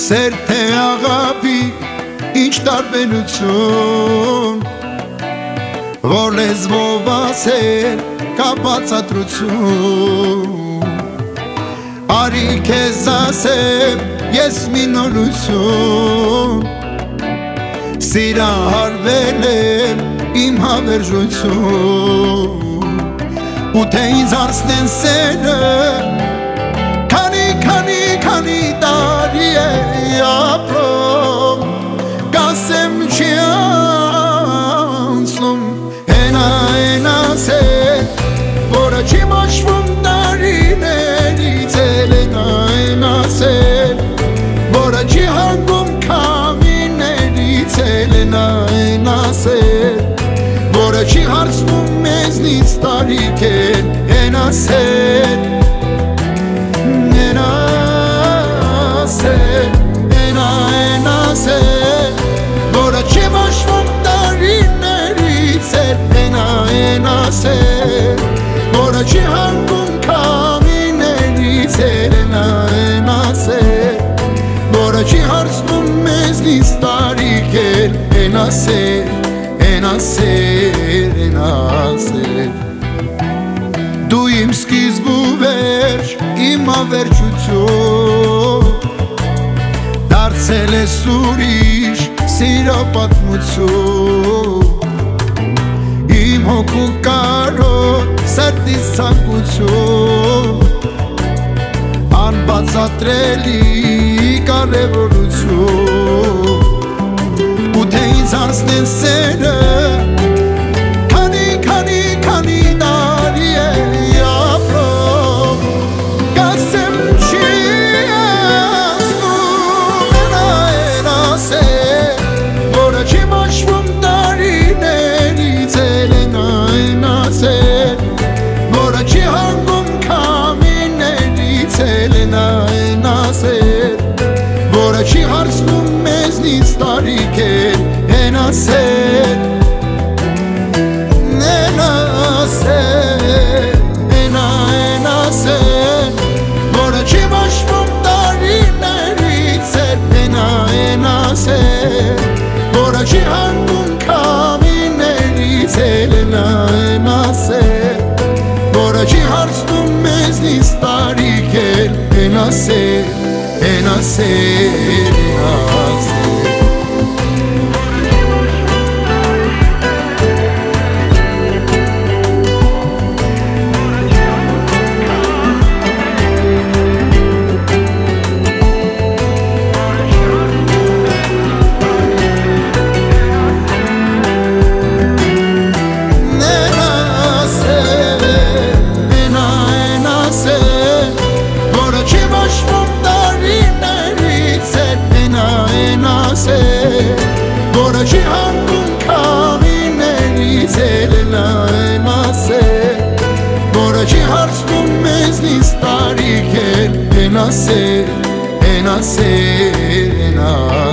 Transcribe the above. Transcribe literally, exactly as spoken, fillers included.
Սեր թե աղավի ինչ տարբերություն, որ լեզվով ասել կա բացատրություն, արի քեզ ասեմ ես մի նորություն, սիրահարվել եմ իմ հավերժություն, ու թե ինձ անցնեն սերը քանի քանի քանի տարի է ապրում, կասեմ չի անցնում հենա հենա սեր, որը չի մաշվում տարիներից էլ հենա հենա սեր, որը չի հանգում քամիներից էլ հենա հենա սեր, որը չի հարցնում մեզնից տարիք էլ հենա սեր, հենա սեր, հենա հենա սեր, որը չի մաշվում տարիներից էլ հենա հենա սեր, որը չի հանգում քամիներից էլ հենա հենա սեր, որը չի հարցնում մեզնից տարիք էլ հենա սեր, հենա սեր, հենա սեր, դու իմ սկիզբ ու վերջ, իմ ավերջություն, դարձել ես ուրիշ սիրո պատմություն, իմ հոգու կարոտ սրտիս ցանկություն, անբացատրելի կարևորություն, ու թե ինձ անցնեն սերը քանի քանի քանի տարի է ապրում, կասեմ չի անցնում հենա հենա սեր, որը չի մաշվում տարիներից էլ հենա հենա սեր, որը չի հանգում քամիներից էլ հենա հենա սեր, որը չի հարցնում մեզնից տարիք էլ հենա սեր, հենա սեր, հենա հենա սեր, որը չի մաշվում տարիներից էլ հենա հենա սեր, որը չի հանգում քամիներից էլ հենա հենա սեր, որը չի հարցնում մեզնից տարիք էլ հենա սեր, հենա սեր, հենա սեր. Որը չի հանգում քամիներից էլ հենա հենա սեր, որը չի հարցնում մեզնից տարիք էլ հենա սեր, հենա սեր, հենա